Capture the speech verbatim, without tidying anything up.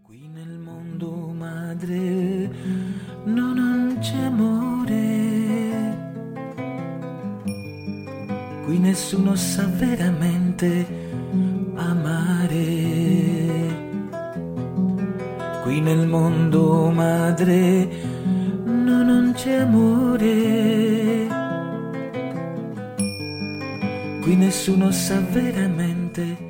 Qui nel mondo, madre, no, non c'è amore. Qui nessuno sa veramente amare. Qui nel mondo, madre, no, non c'è amore. Qui nessuno sa veramente